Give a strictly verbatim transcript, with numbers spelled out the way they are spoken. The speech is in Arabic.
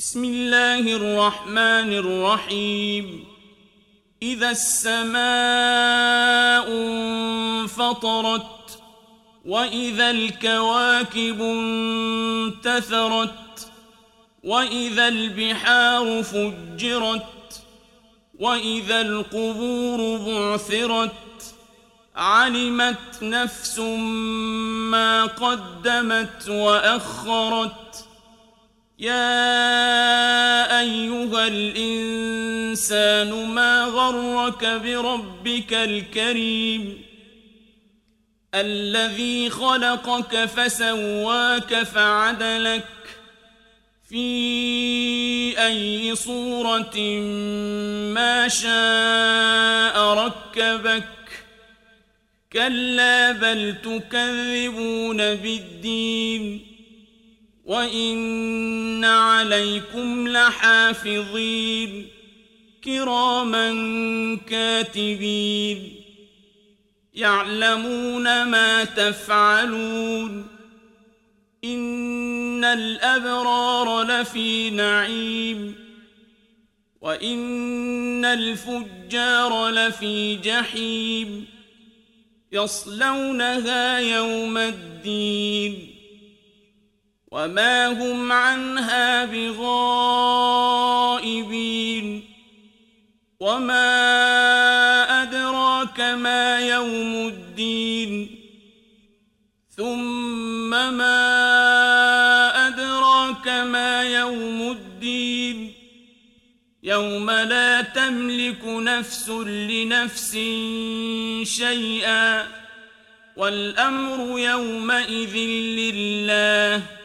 بسم الله الرحمن الرحيم إذا السماء انفطرت وإذا الكواكب انتثرت وإذا البحار فجرت وإذا القبور بعثرت علمت نفس ما قدمت وأخرت يا أيها الإنسان ما غرك بربك الكريم الذي خلقك فسواك فعدلك في أي صورة ما شاء ركبك كلا بل تكذبون بالدين وإن عليكم لحافظين كراما كاتبين يعلمون ما تفعلون إن الأبرار لفي نعيم وإن الفجار لفي جحيم يصلونها يوم الدين وما هم عنها بغائبين وما أدراك ما يوم الدين ثم ما أدراك ما يوم الدين يوم لا تملك نفس لنفس شيئا والأمر يومئذ لله